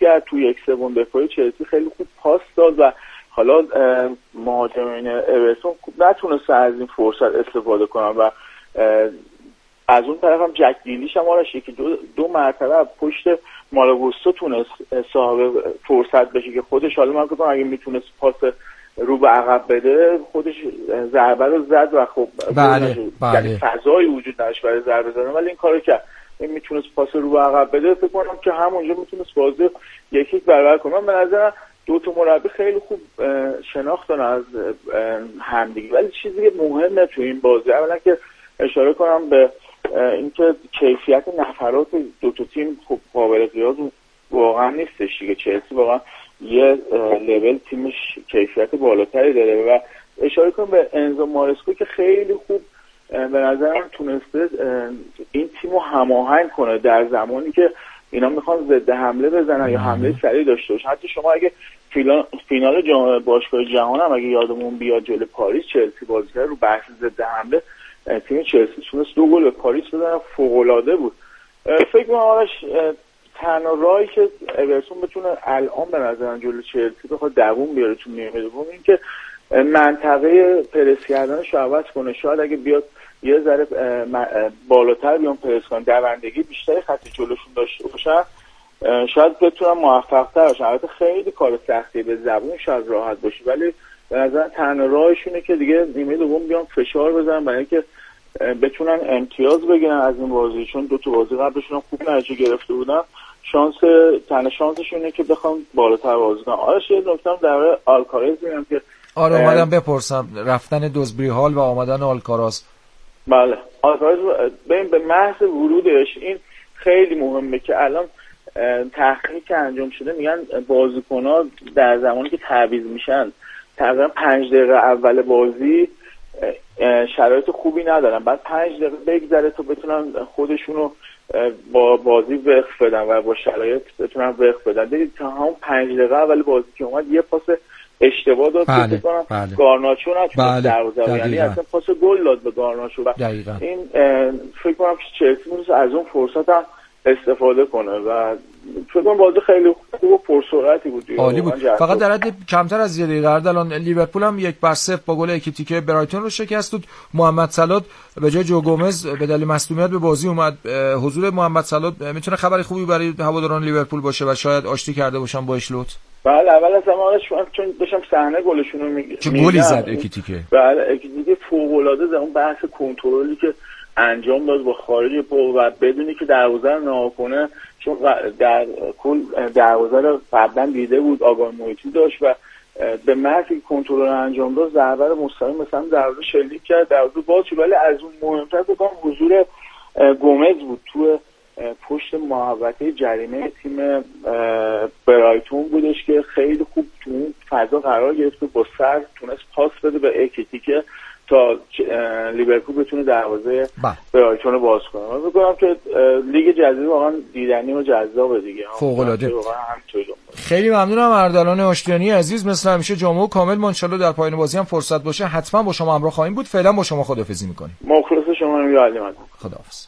کرد، تو یک سوم دفاعی چلسی خیلی خوب پاس داد و حالا مهاجمین اورتون نتونست از این فرصت استفاده کنن و از اون طرف هم جک دیلیش هم آرش که دو مرتبه پشت مالاگوستو تونست صاحب فرصت بشه که خودش حالا من فکر کنم اگه میتونست پاس رو به عقب بده خودش ضربه رو زد و خب یعنی فضایی وجود نداشت برای ضربه زدن، ولی این کارو کرد. این میتونست پاس رو به عقب بده، فکر کنم که همونجا میتونست بازی یکی برابر کنه. من به نظرم دو تا مربی خیلی خوب شناخت دارن از همدیگه، ولی چیزی که مهمه تو این بازی اولا که اشاره کنم به اینکه کیفیت نفرات دو تا تیم خب قابل قیاس واقعا نیستش دیگه. چلسی واقعا یه لول تیمش کیفیت بالاتری داره و اشاره کنم به انزو مارسکو که خیلی خوب به نظرم تونسته این تیمو هماهنگ کنه در زمانی که اینا میخوان ضد حمله بزنن یا حمله سریع داشته باشن. حتی شما اگه فینال باشگاه جهان هم اگه یادمون بیاد جلوی پاریس چلسی بازی کرد رو بحث ضد حمله تیم چلسی تونست 2 گل به پاریس بزنه، فوق‌العاده بود. فکر می‌کنم آرش تنها راهی که اورتون بتونه الان به نظر جلوی چلسی بخواد دووم بیاره تو نیمه دوم این که منطقه پرس کردنش رو عوض کنه. شاید اگه بیاد یه ذره بالاتر بیان پرس کنن، دوندگی بیشتری خط جلوشون داشته باشن، شاید بتونن موفق‌تر باشن. البته خیلی کار سختیه، به زبون شاید راحت باشه، ولی به نظر تنها راهشونه که دیگه نیمه دوم بیان فشار بزنن برای اینکه بتونن امتیاز بگیرن از این بازی، چون دو تا بازی قبلشون خوب نتیجه گرفته بودن. تنها شانسشونه که بخوام بالاتر بازی کنن. آرش یه نکته‌ام در آلکارز میگم که اومدم بپرسم رفتن دوزبری هال و آمدن آلکاراز. بله آلکاراز ببین به محض ورودش این خیلی مهمه که الان تحقیقی که انجام شده میگن بازیکن‌ها در زمانی که تعویض میشن تقریبا 5 دقیقه اول بازی شرایط خوبی ندارن، بعد 5 دقیقه بگذره تا بتونن خودشونو با بازی وقف بدن و با شرایط بتونن وقف بدن. دیدید تا همون 5 دقیقه اول بازی که اومد یه پاس اشتباه داد که کنم گارناچو نتونست دروازه، یعنی اصلا پاس گل داد به گارناچو و این فکر کنم چلسی میتونه از اون فرصت هم استفاده کنه و فکر کنم بازی خیلی خوب و پرسرعتی بود. عالی بود. فقط در حد کمتر از یه دقیقه الان لیورپول هم 1-0 با گل اکیتیکه برایتون رو شکست داد. محمد صلاح به جای جو گومز به دلیل مصدومیت به بازی اومد. حضور محمد صلاح میتونه خبری خوبی برای هواداران لیورپول باشه و شاید آشتی کرده باشن با اشلوت. بله اول از همه چون داشتم صحنه گلشون رو میگم چه گلی زد اکیتیکه. بله اکیتیکه فوق‌العاده زد. اون بحث کنترلی که انجام داد با خارج پا و بدونی که دروازه رو نها کنه، چون در کل دروازه رو قبلا دیده بود، آگاه محیطی داشت و به محض که کنترل انجام داد ضربه رو مستقیم مثلا دروازه شلیک کرد، دروازه باز شد. ولی از اون مهمتر بگم حضور گومز بود تو پشت محوطه جریمه تیم برایتون بودش که خیلی خوب تو اون فضا قرار گرفت و با سر تونست پاس بده به اکیتیکه تا لیورپول بتونه دروازه برایتون رو باز کنه. من فکر کنم که لیگ جزیره واقعا دیدنی و جذابه دیگه. فوق‌العاده. خیلی ممنونم اردلان آشتیانی عزیز، مثل همیشه جامع و کامل. ان شاءالله در پایان بازی هم فرصت باشه حتما با شما همراه خواهیم بود. فعلا با شما خداحافظی می‌کنیم. مخلص شما رو می‌گردیم. خداحافظ.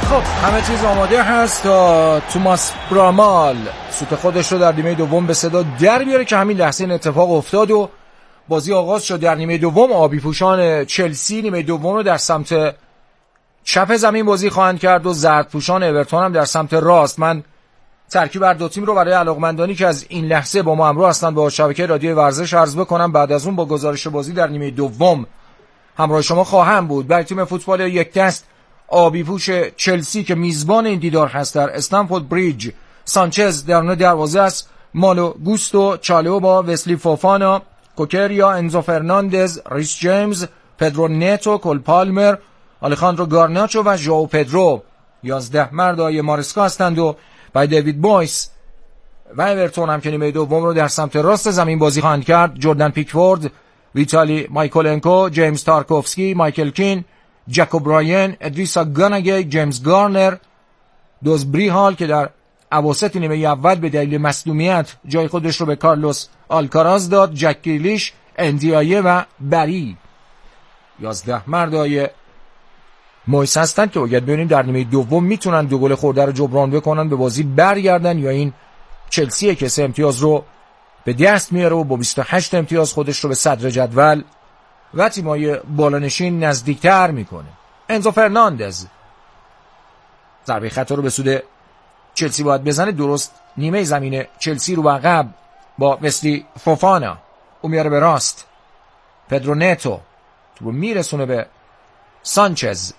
خب همه چیز آماده هست تا توماس برامال سوت خودش رو در نیمه دوم به صدا در بیاره که همین لحظه این اتفاق افتاد و بازی آغاز شد. در نیمه دوم آبی پوشان چلسی نیمه دوم رو در سمت چپ زمین بازی خواهند کرد و زرد پوشان اورتون هم در سمت راست. من ترکیب هر دو تیم رو برای علاقمندانی که از این لحظه با ما همراه هستند با شبکه رادیو ورزش عرض بکنم. بعد از اون با گزارش بازی در نیمه دوم همراه شما خواهم بود. برای تیم فوتبال یک دست آبی پوش چلسی که میزبان این دیدار هست در استنفورد بریج، سانچز درون دروازه است، مالو گوستو، چالو با وسلی فوفانا، کوکریا، انزو فرناندز، ریس جیمز، پدرو نتو، کول پالمر، آلخاندرو گارناچو و ژائو پدرو 11 مردای مارسکا هستند و برای دیوید مویس و اورتون هم که نیمه دوم رو در سمت راست زمین بازی خواهند کرد. جردن پیکفورد، ویتالی مایکولنکو، جیمز تارکوفسکی، مایکل کین، جاکوب براین، ادریسا گاناگی، جیمز گارنر، دوز بریهال که در اواسط نیمه اول به دلیل مصدومیت جای خودش رو به کارلوس آلکاراز داد، جک گریلیش، اندیایه و بری 11 مردای مویس هستند که باید ببینیم در نیمه دوم میتونن دو گل خورده رو جبران بکنن به بازی برگردن یا این چلسیه که 3 امتیاز رو به دست میاره و با 28 امتیاز خودش رو به صدر جدول و تیمای بالانشین نزدیکتر میکنه. انزو فرناندز ضربه خطا رو به سود چلسی باید بزنه، درست نیمه زمین چلسی رو عقب با وسلی فوفانا، او میاره به راست، پدرو نتو تو رو میرسونه به سانچز،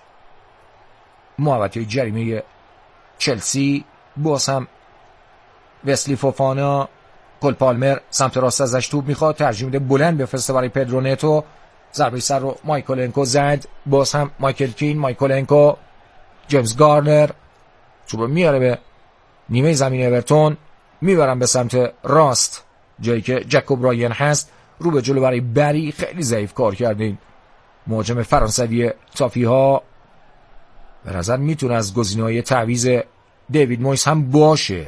محوطه جریمه چلسی، باز هم وسلی فوفانا، کول پالمر سمت راست ازش توپ میخواد، ترجیح میده بلند بفرسته برای پدرو نتو، ضربه سر رو مایکولنکو زد، باز هم مایکل کین، مایکولنکو، جیمز گارنر توپ رو میاره به نیمه زمین اورتون، میبرن به سمت راست جایی که جاکوب براین هست، رو به جلو برای بری. خیلی ضعیف کار کردین مهاجم فرانسوی تافی ها، به نظر میتونه از گزینه‌های تعویض دیوید مویس هم باشه.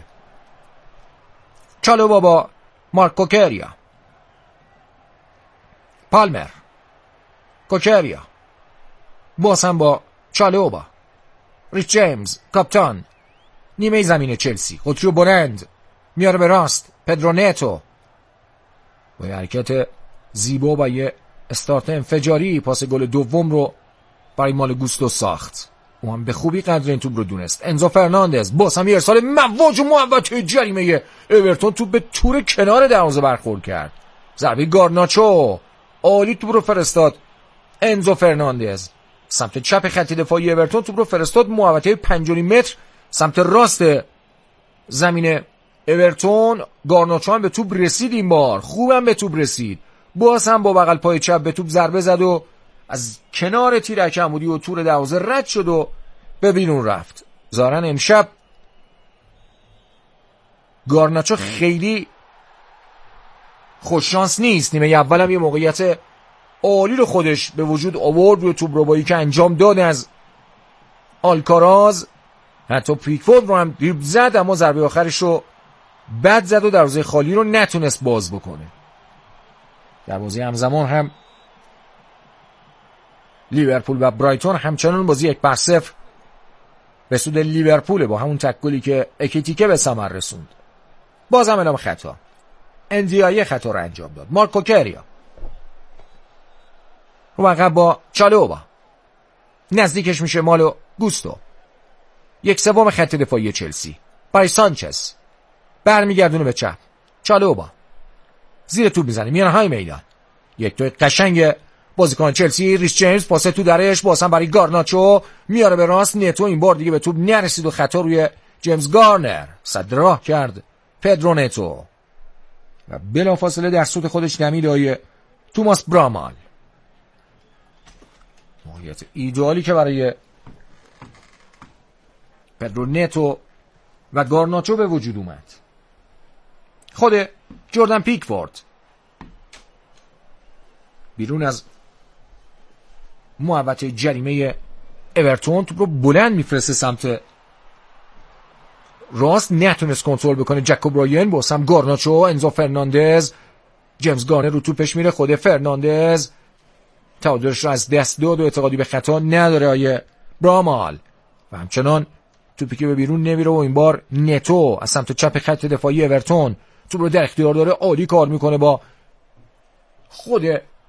چالو با مارک کوکریا، پالمر، کوکریا، باز هم با چالوبا، ریچ جیمز کاپتان نیمه زمین چلسی، خودشو بلند میاره به راست، پدرو نتو با یه حرکت زیبا و یه استارت انفجاری پاس گل دوم رو برای مال گوستو ساخت، او هم به خوبی قدر این توپ رو دونست. انزو فرناندز باز هم یه ارسال مواج و محوطه جریمه اورتون توپ به تور کنار دروازه برخورد کرد، ضربه گارناچو عالی توپ رو فرستاد. انزو فرناندز سمت چپ خط دفاعی اورتون توپ رو فرستاد محوطه 5.5 متر سمت راست زمین اورتون. گارناچو هم به توپ رسید، این بار خوبم به توپ رسید، باز هم با بغل پای چپ به توپ ضربه زد و از کنار تیرک عمودی و تور دروازه رد شد و به بیرون رفت. ظاهراً امشب گارناچو خیلی خوش شانس نیست. نیمه اول هم یه موقعیت عالی رو خودش به وجود آورد روی توپ ربایی که انجام داد از آلکاراز، حتی پیکفورد رو هم دریبل زد اما ضربه آخرش رو بد زد و دروازه خالی رو نتونست باز بکنه. دروازه همزمان هم لیورپول و برایتون همچنان بازی 1-0 به سود لیورپول با همون تکلی که اکیتیکه به ثمر رسوند. باز هم اعلام خطا، اندیایه خطا رو انجام داد. مارک کوکریا رو عقب با چالوبا، نزدیکش میشه مالو گوستو، 1/3 خط دفاعی چلسی برای سانچز، برمیگردونه به چپ، چالوبا زیر توپ میزنه میان های میدان، یک توی قشنگ بازیکن چلسی، ریس جیمز پاس تو درش، باز هم برای گارناچو میاره به راست، نتو این بار دیگه به توپ نرسید و خطا روی جیمز گارنر، صد راه کرد پدرو نتو و بلافاصله در سوت خودش دمید آیه توماس برامال. موقعیت ایدئالی که برای پدرو نتو و گارناچو به وجود اومد. خود جردن پیکفورد بیرون از محوطه جریمه اورتون توپ رو بلند میفرسته سمت راست، نتونست کنترل بکنه جاکوب براین، باز هم گارناچو، انزو فرناندز، جیمز گارنر رو توپش میره، خود فرناندز تعادلش رو از دست داد و اعتقادی به خطا نداره آیه برامال. و همچنان توپی که به بیرون نمیره و این بار نتو از سمت چپ خط دفاعی اورتون توپ رو در اختیار داره، عالی کار میکنه با خود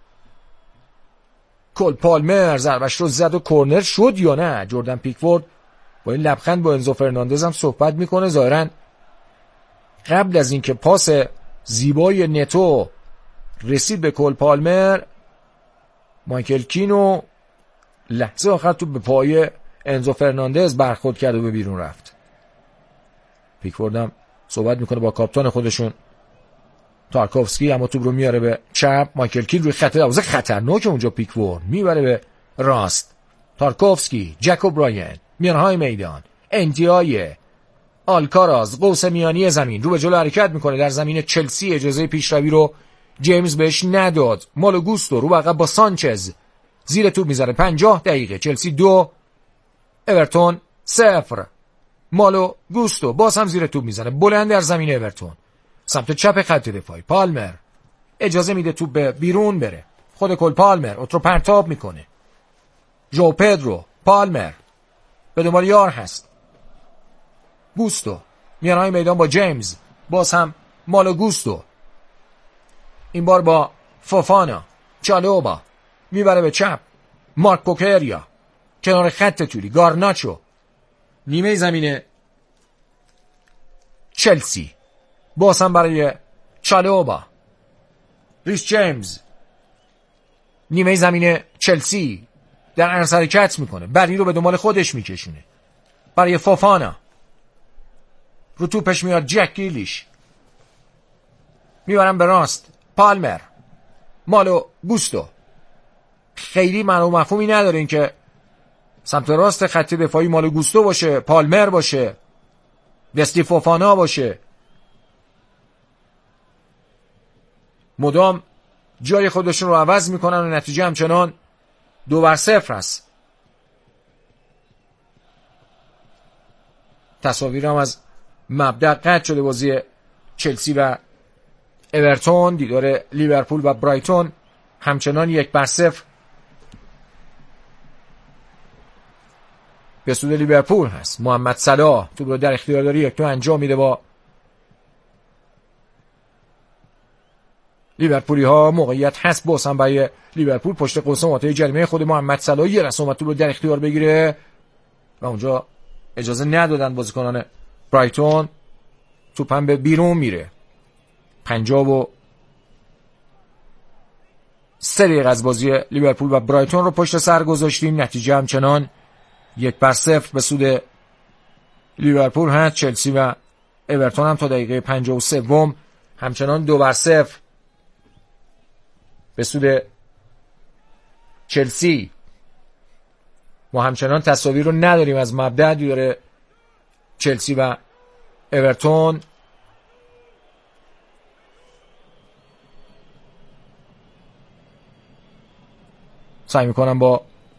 کول پالمر، ضربش رو زد و کورنر شد یا نه. جردن پیکفورد با این لبخند با انزو فرناندز هم صحبت میکنه. ظاهرا قبل از اینکه پاس زیبای نتو رسید به کول پالمر، مایکل کینو لحظه آخر تو به پای انزو فرناندز برخورد کرد و به بیرون رفت. پیکفورد هم صحبت میکنه با کاپیتان خودشون تارکوفسکی، اما توپ رو میاره به چپ. مایکل کین روی خط دروازه خطرناک اونجا. پیکفورد میبره به راست. تارکوفسکی، جک اوبراین میانهای میدان، انتهای آلکاراز قوس میانی زمین رو به جلو حرکت میکنه در زمین چلسی. اجازه پیشروی رو جیمز بهش نداد. مالو گوستو رو عقب با سانچز زیر توپ میذاره. 50 دقیقه، چلسی 2 اورتون 0. مالو گوستو باز هم زیر توپ میزنه بلند در زمین اورتون سمت چپ خط دفاعی. پالمر اجازه میده توپ به بیرون بره. خود کل پالمر اوت رو پرتاب میکنه. ژو پدرو، پالمر به دنبال یار هست. گوستو میانهای میدان با جیمز، باز هم مالو گوستو، این بار با فوفانا. چالوبا میبره به چپ. مارک کوکریا کنار خط توری. گارناچو نیمه زمین چلسی، باز هم برای چالوبا. ریس جیمز نیمه زمین چلسی در عرض حرکت میکنه، بری رو به دنبال خودش میکشونه برای فوفانا. رو توپش میاد جک گریلیش، میبرن به راست. پالمر، مالو گوستو. خیلی معلوم مفهومی نداره این که سمت راست خط دفاعی مالو گوستو باشه، پالمر باشه، وستی فوفانا باشه. مدام جای خودشون رو عوض میکنن و نتیجه همچنان 2-0 است. تصاویر هم از مبدأ قطع شده بازی چلسی و اورتون. دیدار لیورپول و برایتون همچنان 1-0 به سود لیورپول هست. محمد صلاح توپ رو در اختیار داره، 1-2 انجام میده با لیورپولی ها. موقعیت هست باز هم برای لیورپول پشت قوس محوطه جریمه خود محمد صلاح. یه رسم اومد توپ رو در اختیار بگیره و اونجا اجازه ندادن بازیکنان برایتون. توپ هم به بیرون میره. 53 دقیقه از بازی لیورپول و برایتون رو پشت سر گذاشتیم. نتیجه همچنان 1-0 به سود لیورپول هست. چلسی و اورتون هم تا دقیقه 53 همچنان 2-0 به سود چلسی. ما همچنان تصاویر رو نداریم از مبدأ دیدار چلسی و اورتون. سعی میکنم با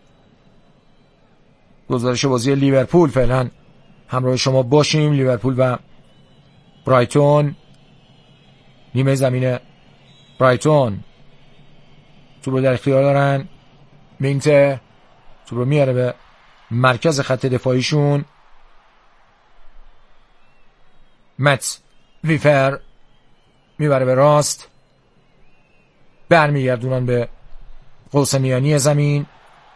گزارش بازی لیورپول فعلا همراه شما باشیم. لیورپول و برایتون، نیمه زمین برایتون توپ رو در اختیار دارن. مینته توپ رو میاره به مرکز خط دفاعیشون. مت ویفر میبره به راست، برمیگردونن به قوس میانی زمین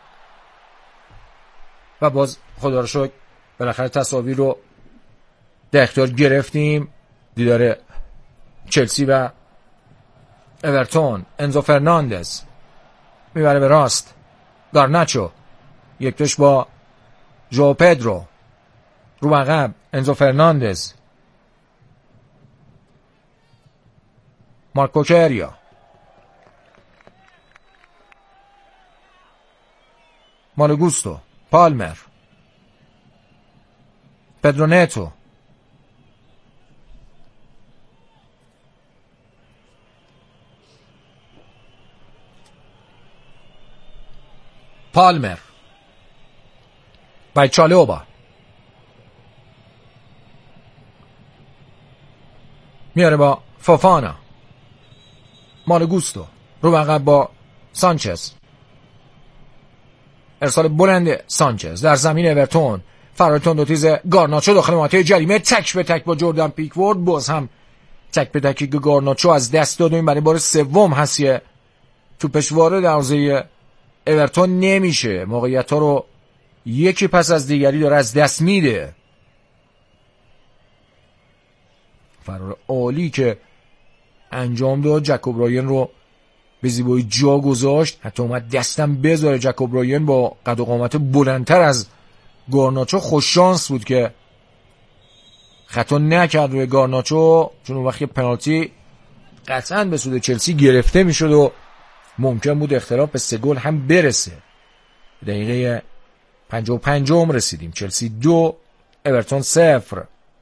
و باز خدا رو شکر بالاخره تصاویر رو در اختیار گرفتیم. دیدار چلسی و اورتون. انزو فرناندز میبره به راست. گارناچو 1-2 با ژو پدرو رو عقب. انزو فرناندز، مارکو کریا، مالو گوستو، پالمر، پدرو نتو، پالمر بای چالوبا میاره با فوفانا. مالو گوستو رو عقب با سانچز. ارسال بلند سانچز در زمین اورتون. فرار تندوتیز گارناچو داخل محوطه جریمه، تک به تک با جردن پیکفورد. باز هم تک به تکی که گارناچو از دست داد و این برای بار سوم هست توپش وارد دروازه اورتون نمیشه. موقعیت ها رو یکی پس از دیگری داره از دست میده. فرار عالی که انجام داد، جکوب رایان رو به زیبایی جا گذاشت، حتی اومد دستم بذاره. جکوب رایان با قد و قامت بلندتر از گارناچو خوش شانس بود که خطا نکرد روی گارناچو، چون اون وقت پنالتی قطعا به سود چلسی گرفته میشد و ممکن بود اختلاف به 3 گل هم برسه. دقیقه 55 رسیدیم. چلسی 2 اورتون 0.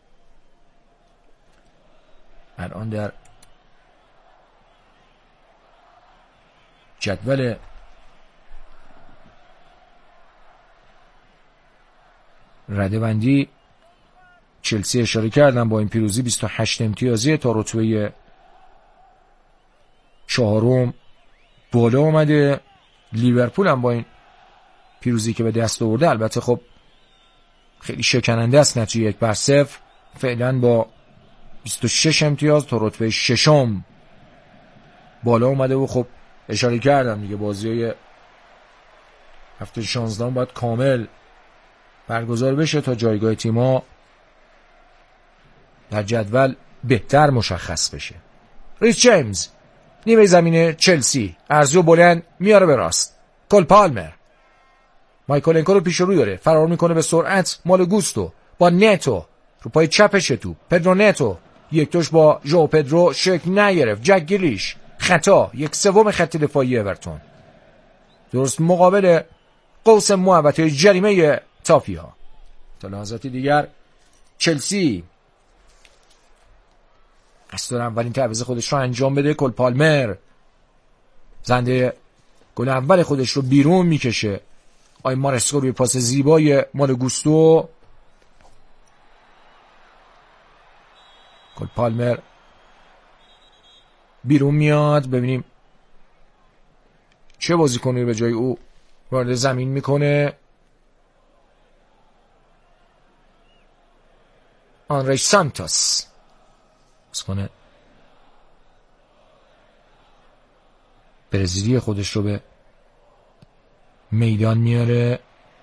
الان در جدول رده‌بندی چلسی اشاره کردم با این پیروزی 28 امتیازی تا رتبه 4 بالا اومده. لیورپول هم با این پیروزی که به دست آورده، البته خب خیلی شکننده است نتیجه 1-0، فعلا با 26 امتیاز تا رتبه 6 بالا اومده. و خب اشاره کردم دیگه بازی‌های هفته 16 باید کامل برگزار بشه تا جایگاه تیم‌ها در جدول بهتر مشخص بشه. ریس جیمز نیمه زمین چلسی، ارزو بلند میاره به راست. کل پالمر مایکولنکو رو پیش رو داره، فرار میکنه به سرعت. مال گوستو با نتو رو پای چپش تو. پدرو نتو یک توش با ژو پدرو شکل نگرفت. جک گریلیش خطا، 1/3 خط دفاعی اورتون درست مقابل قوس محوطه جریمه تاپیا. تا لحظاتی دیگر چلسی قصد داره اولین تعویض خودش رو انجام بده. کل پالمر زنده گل اول خودش رو بیرون میکشه. آی مارسکو روی پاس زیبای مال گوستو. کل پالمر بیرون میاد. ببینیم چه بازیکنی به جای او وارد زمین میکنه. آنری سانتوس بازیکن برزیلی خودش رو به میدان میاره.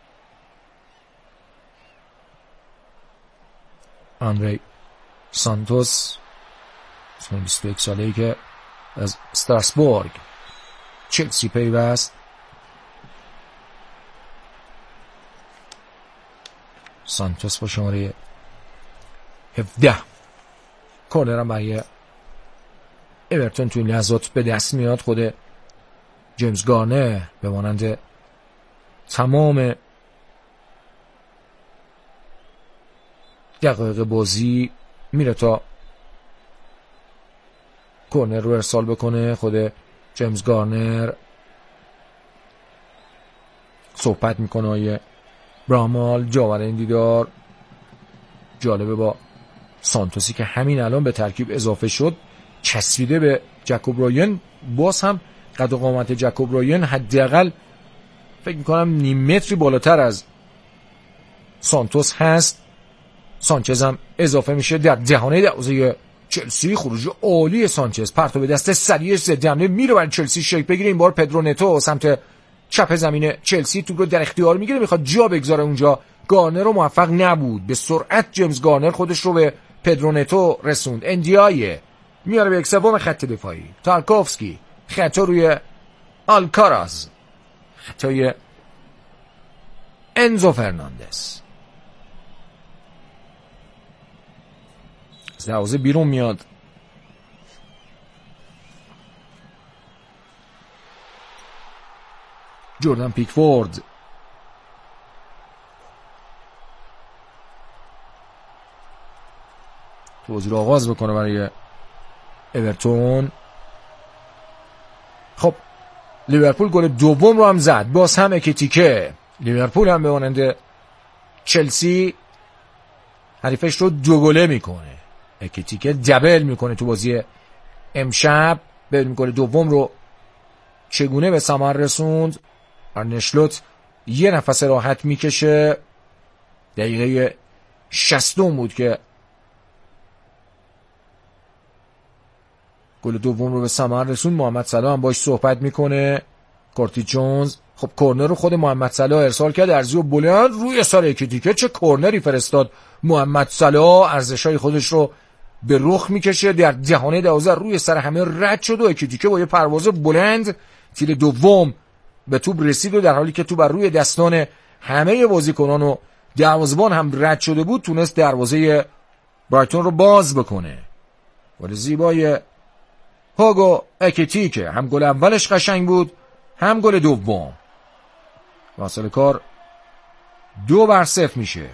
آنری سانتوس 21 ساله‌ای که از استراسبورگ چلسی پیوست. سانتوس با شماره 17 کورنر هم برای اورتون توی لحظات به دست میاد. خود جیمز گارنر به مانند تمام دقایق بازی میره تا کورنر رو ارسال بکنه. خود جیمز گارنر صحبت میکنه. آیه برامال جاور این دیدار جالبه با سانتوسی که همین الان به ترکیب اضافه شد چسبیده به جکوب رایان. باز هم قد و قامت جکوب رایان حداقل فکر میکنم نیم متری بالاتر از سانتوس هست. سانچز هم اضافه میشه در دهانه دروازه چلسی. خروج عالی سانچز، پرتو به دست سریع ضد حمله میره برای چلسی شیک بگیره. این بار پدرو نتو سمت چپ زمین چلسی توپ رو در اختیار میگیره، میخواد جا بگذاره اونجا. گارنر رو موفق نبود. به سرعت جیمز گارنر خودش رو به پدرو نتو رسوند. اندیای میاره به 1/3 خط دفاعی. تارکوفسکی خطا روی آلکاراز، خطای انزو فرناندز. از دروازه بیرون میاد. جردن پیکفورد بازی رو آغاز بکنه برای اورتون. خب لیورپول گل دوم رو هم زد. باز هم اکیتیکه. لیورپول هم به مانند چلسی حریفش رو 2 گله میکنه. اکیتیکه دبل میکنه تو بازی امشب. ببینیم گل دوم رو چگونه به ثمر رسوند. ارنشلوت یه نفس راحت میکشه. دقیقه 60 بود که گل دوم رو به ثمر رسون. محمد صلاح هم باش صحبت میکنه. کورتی جونز خب کورنر رو خود محمد صلاح ارسال کرد، ارزی و بلند روی سر اکیتیکه. چه کورنری فرستاد محمد صلاح، ارزشای خودش رو به رخ میکشه، در دهانه 12 روی سر همه رد شد و اکیتیکه با یه پرواز بلند تیر دوم به توپ رسید و در حالی که توپ بر روی دستان همه بازیکنان و دروازه‌بان هم رد شده بود تونست دروازه برایتون رو باز بکنه. گل زیبای هوگو اکیتیکه، هم گل اولش قشنگ بود هم گل دوم. واصل کار 2-0 میشه.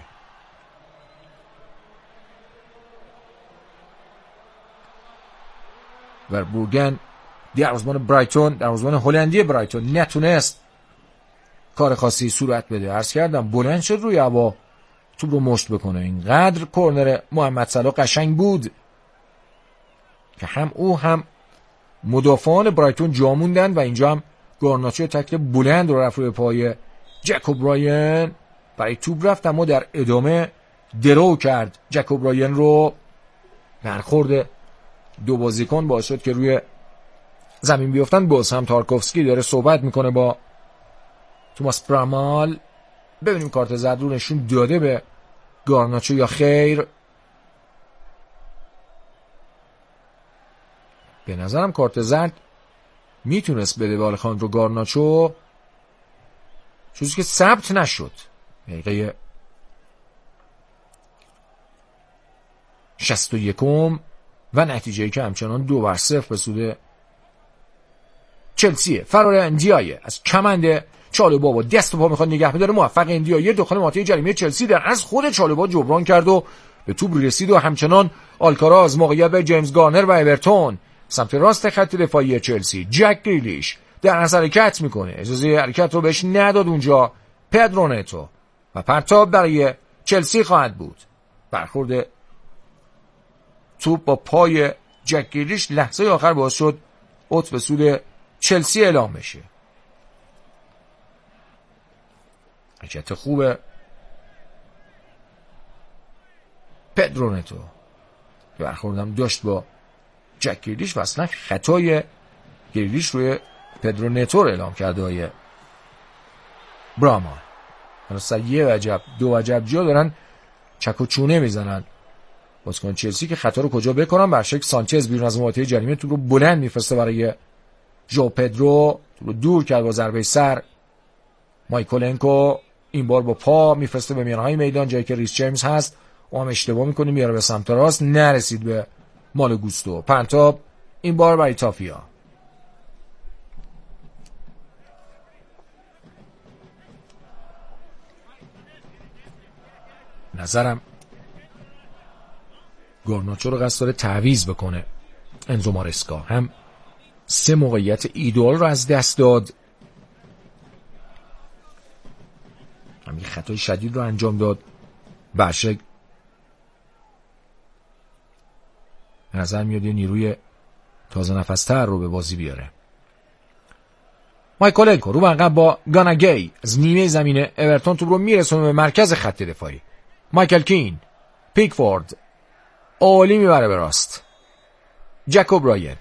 وربورگن دروازه‌بان برایتون، دروازه‌بان هلندی برایتون نتونست کار خاصی صورت بده. عرض کردم بلند شد روی هوا توپ رو مشت بکنه. اینقدر کورنر محمد صلاح قشنگ بود که هم او هم مدافعان برایتون جا موندن و اینجا هم گارناچو تکل بلند رو رفت روی پای جک اوبراین. برای توپ رفت اما در ادامه درو کرد جک اوبراین رو. برخورد دو بازیکن باعث شد که روی زمین بیفتن. باز هم تارکوفسکی داره صحبت میکنه با توماس برامال. ببینیم کارت زرد رو نشون داده به گارناچو یا خیر. به نظرم کارت زرد میتونست بده به آلخاندرو گارناچو، چیزی که ثبت نشد. دقیقه 61 و نتیجه‌ای که همچنان 2-0 به سود چلسیه. فرار اندیای از کمند چالوبا با دست و پا میخواد نگه بداره. موفق اندیای داخل منطقه جریمه چلسی در از خود چالوبا جبران کرد و به توپ رسید و همچنان آلکاراز موقعیت به جیمز گارنر و اورتون سمت راست خط دفاعی چلسی. جک گریلیش در از حرکت میکنه، اجازه حرکت رو بهش نداد اونجا پدرو نتو و پرتاب برای چلسی خواهد بود. برخورد توپ با پای جک گریلیش لحظه آخر باعث شد اوت به سود چلسی اعلام بشه. حرکت خوبه پدرو نتو، برخوردم داشت با جک گریلیش و اصلا خطای گریلیش روی پدرو نتو رو اعلام کرده های برامان. حالا یه وجب دو وجب جا دارن چک و چونه میزنن بازیکن چلسی که خطا رو کجا بکنن. برشک سانچز بیرون از محوطه جریمه توپ رو بلند میفرسته برای ژو پدرو، توپ رو دور کرد با ضربه سر. مایکولنکو این بار با پا میفرسته به میانهای میدان جایی که ریس جیمز هست، او هم اشتباه میکنه میاره به سمت راست، نرسید به مال گوستو. پرتاب این بار برای تافیا. نظرم گارناچو رو قصد داره تعویض بکنه انزو مارسکا. هم 3 موقعیت ایدئال رو از دست داد، هم یه خطای شدید رو انجام داد. برشک به نظر میاد یه نیروی تازه نفستر رو به بازی بیاره. مایکولنکو رو عقب با گاناگی از نیمه زمین اورتون توپ رو میرسونه به مرکز خط دفاعی. مایکل کین، پیکفورد عالی میبره به راست. جک اوبراین،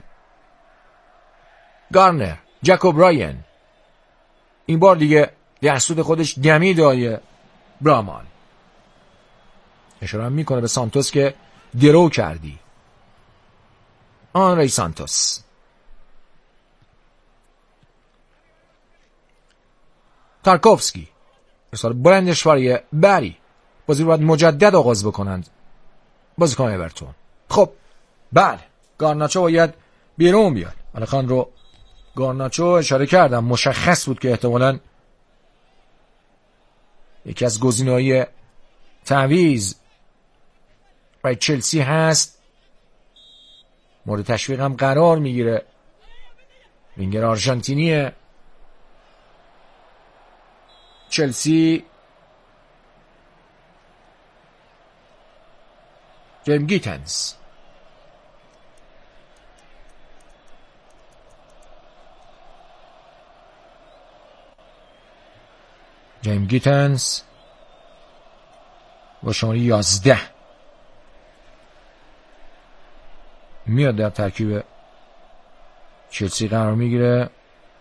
گارنر، جک اوبراین این بار دیگه در سود خودش دمید های برامان. اشاره هم میکنه به سانتوس که درو کردی. آنری سانتوس. تارکوفسکی ارسال بلندش برای بری. بازی رو باید مجدد آغاز بکنند بازیکن اورتون. خب بله گارناچو باید بیرون بیاد. آلخاندرو گارناچو اشاره کردم مشخص بود که احتمالاً یکی از گزینه‌های تعویض برای چلسی هست. مورد تشویق هم قرار میگیره وینگر آرژانتینی چلسی جیم گیتنز. جیم گیتنز با شماره 11 میاد در ترکیب چلسی قرار میگیره.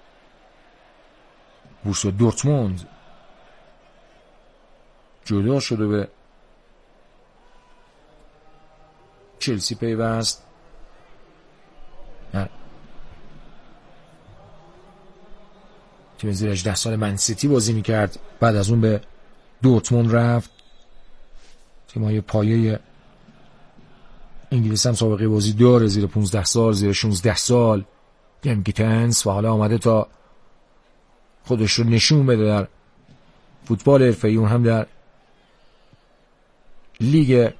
بورسیا دورتموند جدا شده به چلسی پیوست. تیم زیر 18 سال منسیتی بازی میکرد، بعد از اون به دورتموند رفت. تیم‌های پایه انگلیس هم سابقه بازی داره، زیر 15 سال، زیر 16 سال، گیم گیتنس، و حالا آمده تا خودش رو نشون بده در فوتبال حرفه‌ای، اون هم در لیگ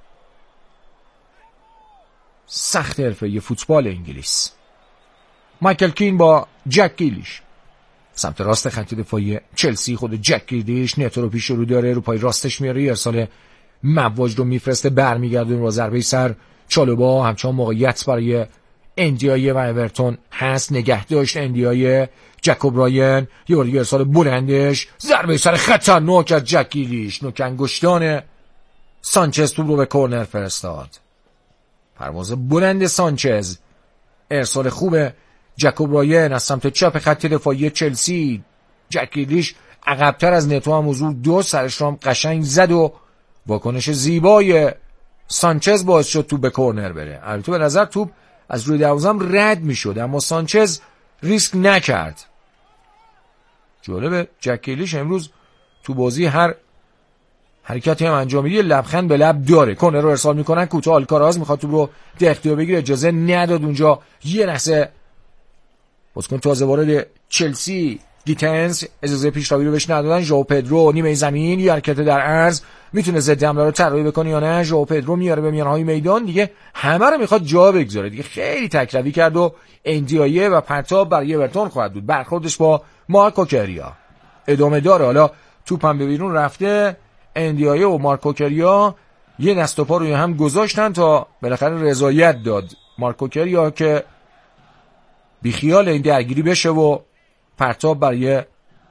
سخت حرفه‌ای فوتبال انگلیس. مایکل کین با جک گریلیش سمت راست خط دفاعی چلسی. خود جک گریلیش نتو رو پیش رو داره، رو پای راستش میاره، ارسال مواج رو میفرسته، برمیگردونه رو ضربه سر چالوبا. همچنان موقعیت برای اندیای و اورتون هست، نگه داشت اندیای. جکوب راین یه ارسال بلندش، ضربه سر خطرناک از جک گریلیش، نوک انگشتان سانچز توپ رو به کورنر فرستاد. پرواز بلند سانچز، ارسال خوب جکوب راین از سمت چپ خط دفاعی چلسی. جک گریلیش عقب‌تر از نتو هم حضور دو، سرش رو قشنگ زد و واکنش زیبای سانچز باعث شد توپ به کورنر بره. البته به نظر توپ از روی دروازه رد میشد، اما سانچز ریسک نکرد. جالبه جک گریلیش امروز تو بازی هر حرکتی هم انجام میده لبخند به لب داره. کورنر رو ارسال میکنن کوتاه، آلکاراز میخواد توپ رو در اختیار بگیره، اجازه نداد. اونجا یه لحظه بازیکن تازه وارد چلسی گیتنس اجازه پیشروی رو بهش ندادن. ژائو پدرو نیمه زمین، یه حرکت در عرض، میتونه ضد حمله رو طراحی بکنه یا نه. ژائو پدرو میاره به میانهای میدان، دیگه همه رو میخواد جا بگذاره، دیگه خیلی تکروی کرد و اندیایه و پرتاب برای اورتون خواهد بود. برخوردش با مارکو کریا ادامه داره. حالا توپم به بیرون رفته، اندیایه و مارکو کریا یه دست و پا روی هم گذاشتن تا بالاخره رضایت داد مارکو کریا که بیخیال این درگیری بشه و پرتاب برای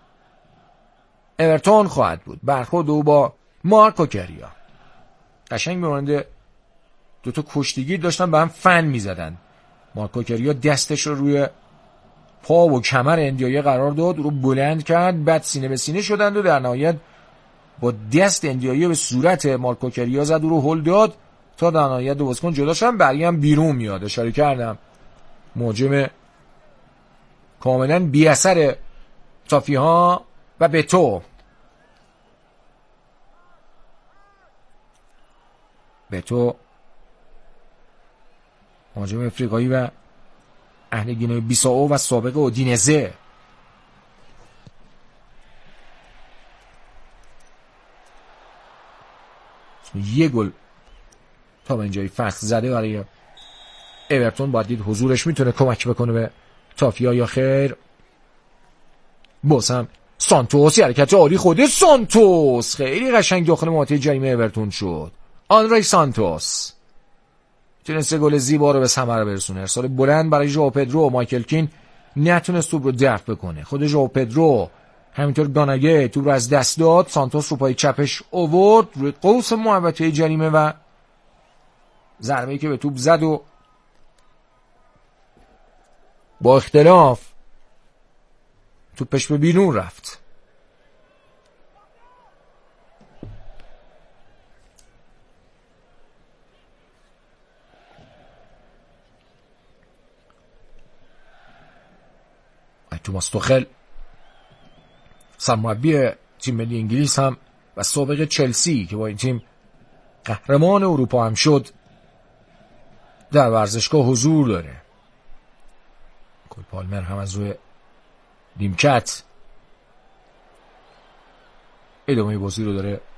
اورتون خواهد بود. برخورد او با مارکو کریا قشنگ میمونده دوتا کشتیگیر داشتن به هم فن میزدن. مارکو کریا دستش رو روی پا و کمر اندیایه قرار داد، رو بلند کرد، بعد سینه به سینه شدند و در نهایت با دست اندیایه به صورت مارکو کریا زد و رو هل داد تا در نهایت دو بازیکن جدا شدن. بریم بیرون میاد، اشاره کردم مهاجم کاملا بی اثر تافی ها و بتو مهاجم افریقایی و اهل گینه بیسائو و سابق اودینزه. یه گل تا به اینجای فصل زده برای اورتون، باید دید حضورش میتونه کمک بکنه به تافیا یا خیر. باز هم سانتوس، حرکت عالی خوده سانتوس، خیلی قشنگ داخل محوطه جریمه اورتون شد. آندری سانتوس تونسته گل زیبا رو به ثمر برسونه. ارسال بلند برای ژائو پدرو، مایکل کین نتونست توپ رو دفع بکنه. خود ژائو پدرو همینطور گاناگه توپ رو از دست داد. سانتوس رو پای چپش آورد روی قوس محوطه جریمه و ضربه‌ای که به توپ زد و با اختلاف توپش به بیرون رفت. توماس توخل سرمربی تیم ملی انگلیس هم و سابق چلسی که با این تیم قهرمان اروپا هم شد در ورزشگاه حضور داره. کول پالمر هم از روی نیمکت ادامه بازی رو داره